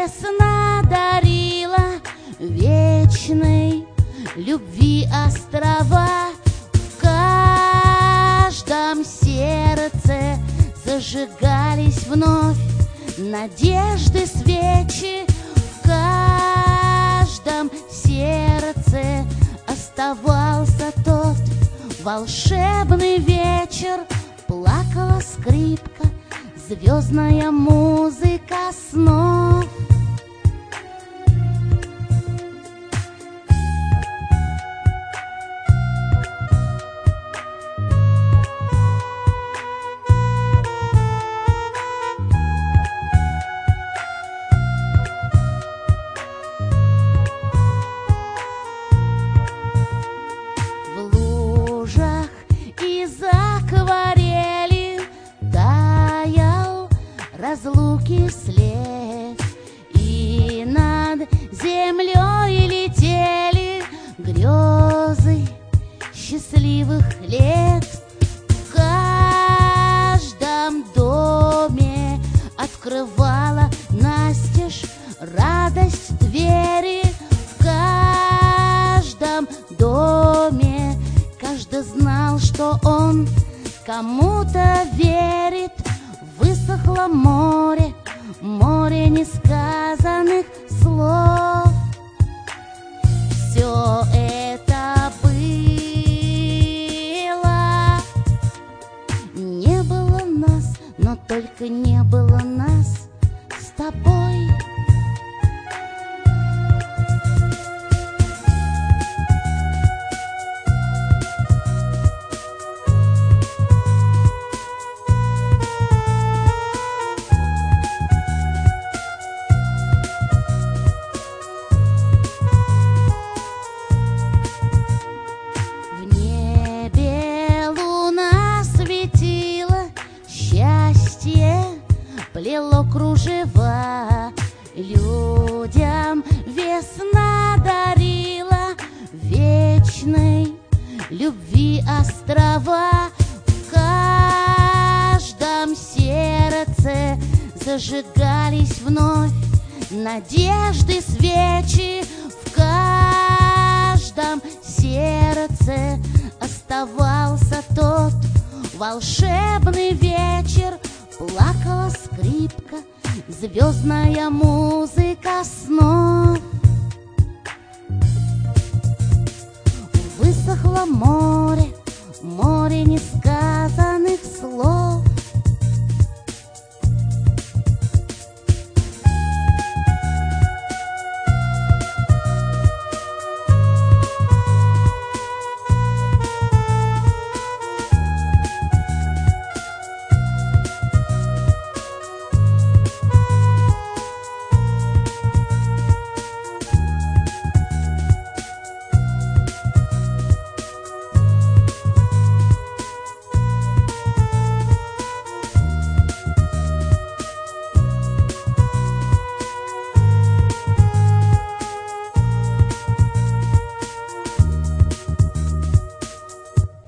весна дарила вечной любви острова. В каждом сердце зажигались вновь надежды свечи. В каждом сердце оставался тот волшебный вечер. Плакала скрипка, звездная музыка снов. В лужах из акварели таял разлуки след, и над землей летели грезы счастливых лет. В каждом доме открывала настежь радость двери. В каждом доме каждый знал, что он кому-то верит. Высохло море, море несказанных слов. Все это было, не было нас, но только не было нас с тобой. Плело кружева, людям весна дарила вечной любви острова. В каждом сердце зажигались вновь надежды свечи. В каждом сердце оставался тот волшебный вечер. Плакала скрипка, звездная музыка снов. Высохло море, море несказанных слов.